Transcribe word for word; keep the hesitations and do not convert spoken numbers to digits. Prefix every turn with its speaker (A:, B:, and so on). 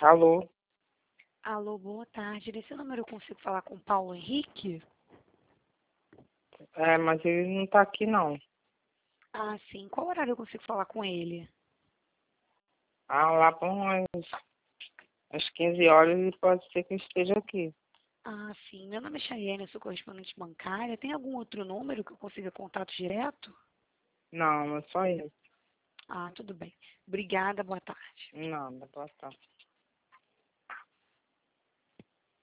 A: Alô?
B: Alô, boa tarde. Nesse número eu consigo falar com o Paulo Henrique?
A: É, mas ele não tá aqui não.
B: Ah, sim. Qual horário eu consigo falar com ele?
A: Ah, lá por umas, umas quinze horas e pode ser que eu esteja aqui.
B: Ah, sim. Meu nome é Chayane, eu sou correspondente bancária. Tem algum outro número que eu consiga contato direto?
A: Não, é só isso.
B: Ah, tudo bem. Obrigada, boa tarde.
A: Não, não posso.